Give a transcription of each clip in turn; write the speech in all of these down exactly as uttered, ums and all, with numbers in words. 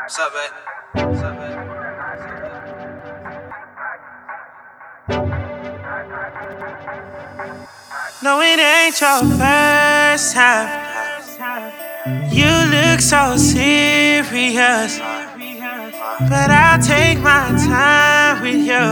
What's up, babe? What's up, babe? No, it ain't your first time. You look so serious, but I'll take my time with you.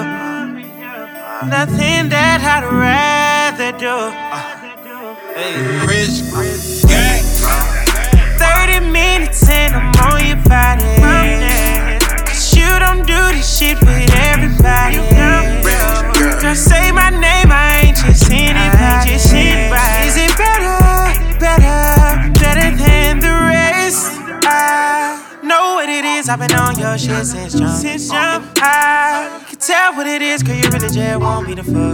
Nothing that I'd rather do. Hey, Rich Gang. Thirty minutes and I'm on your body. Cause you don't do this shit with everybody. Girl, say my name, I ain't just anybody. Just anybody. Is it better, better, better than the rest? I know what it is, I've been on your shit since jump. Since jump, I can tell what it is, cause you really just want me to fuck.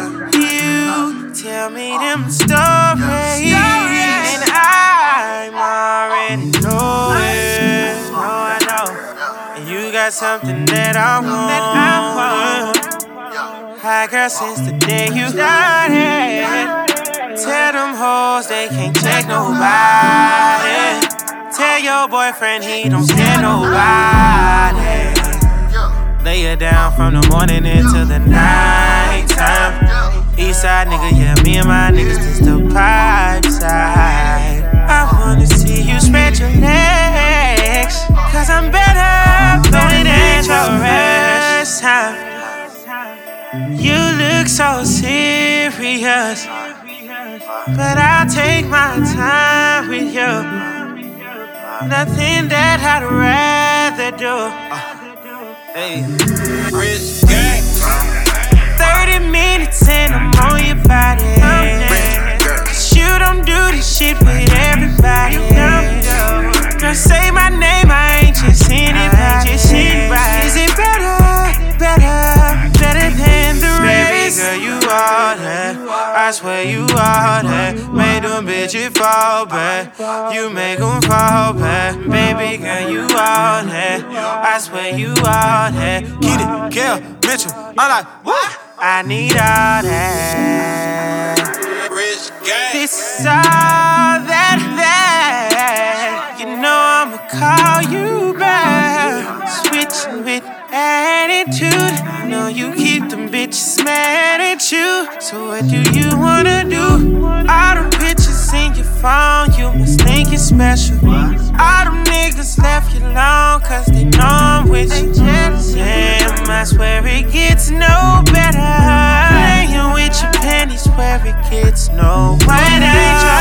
You tell me them stories, and I'm already know it. Oh, I know. And you got something that I want. Hi, girl, since the day you started. Tell them hoes they can't check nobody. Tell your boyfriend he don't scare nobody. Lay her down from the morning until the night time. Eastside nigga, yeah, me and my niggas just the pipe side. I wanna see you spread your legs, cause I'm better, better than your rest time. You look so serious, but I'll take my time with you. Nothing that I'd rather do. Hey, Rich Gang. Thirty minutes and I'm on your body. Cause you don't do this shit with everybody. Girl, say my name, I ain't just anybody. Just anybody. Is it better, better, better than the rest? Baby girl, you all that. I swear you all that. Made them bitches fall back. You make them fall back. Baby girl, you all that. I swear you all that. Get it, Gail, Mitchell. I'm like, what? I need all that. Rich Gang. This is all that, that. You know I'ma call you back. Switching with attitude. I know you keep them bitches mad at you. So what do you wanna do? All the pictures in your phone, you must think it's special. All them niggas left you alone, cause they know I'm with you. Damn, I swear it gets no better. Playing with your panties where it gets no better.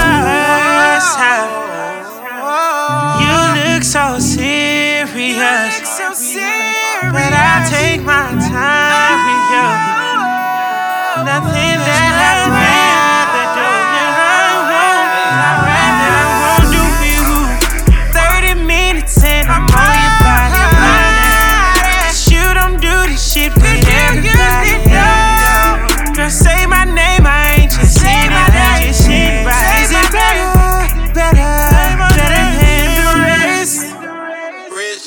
You look so serious, but I'll take my time with you. Nothing that I'd rather do. I'd rather do for you. Thirty minutes and I'm on your body. Cause you don't do this shit with everybody. Girl, say my name, I ain't just anybody. Just anybody. Is it better, better, better than the rest? Rich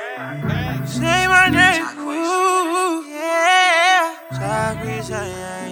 Gang. Say my name, ooh, yeah. Talk, yeah, yeah.